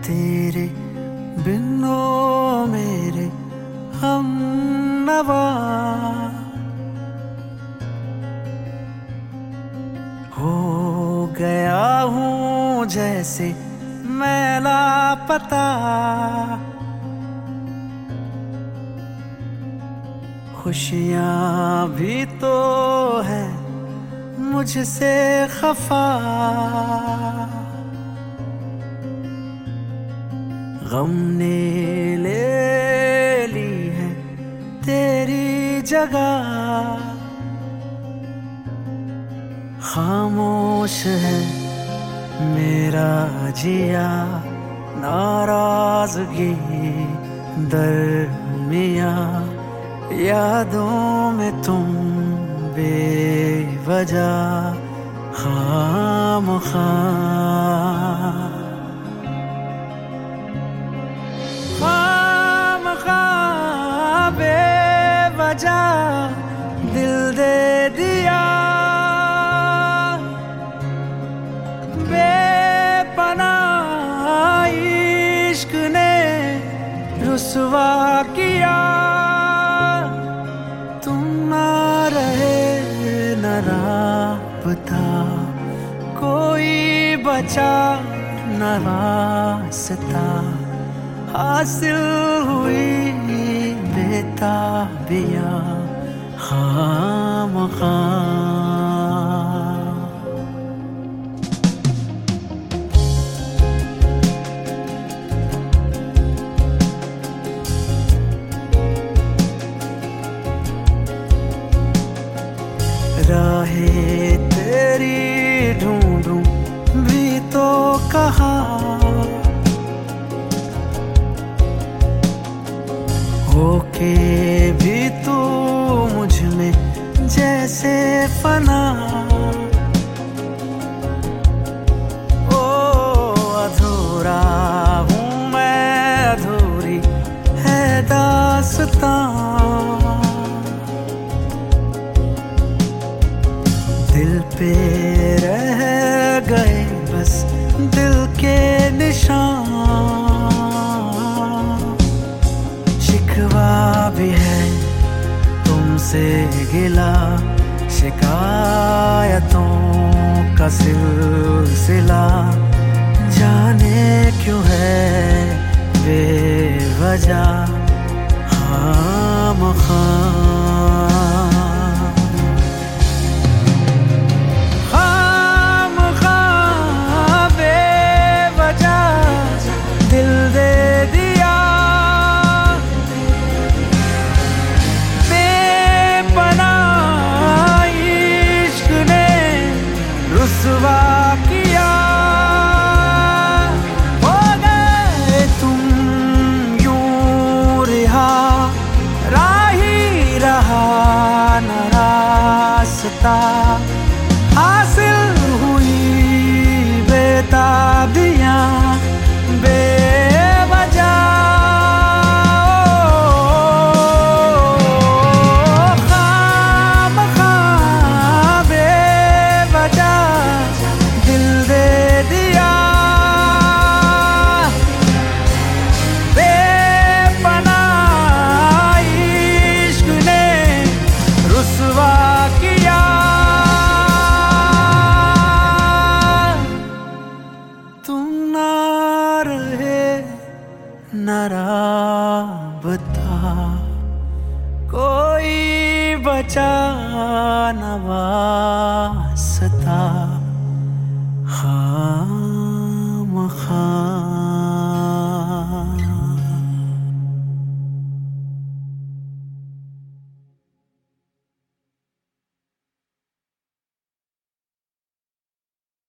तेरे बिन ओ मेरे हम नवा हो गया हूँ जैसे मैं लापता। खुशियाँ भी तो है मुझसे खफा। गम ने ले ली है तेरी जगह। खामोश है मेरा जिया, नाराजगी दरमिया। यादों में तुम बेवजह खामखा। खामखा बेवजह दिल दे दिया। बेपनाह इश्क ने रुसवा किया। तुम ना रहे न राबता, कोई बचा न रास्ता। हासिल हुई बेताबिया खामखा। राहें तेरी ढूंढूं भी तो कहाँ। होके भी तू मुझ में जैसे फना। ओ अधूरा हूँ मैं, अधूरी है दास्तां। दिल पे रह गए बस दिल के निशान। शिकवा भी है तुमसे गिला, शिकायतों का सिलसिला। जाने क्यों है बेवजह खामखा। रुसवा किया हो गए तुम यूं रिहा, राही रहा न रास्ता। हासिल हुई बेताबियां बेवजह। न राबता, कोई बचा न वास्ता।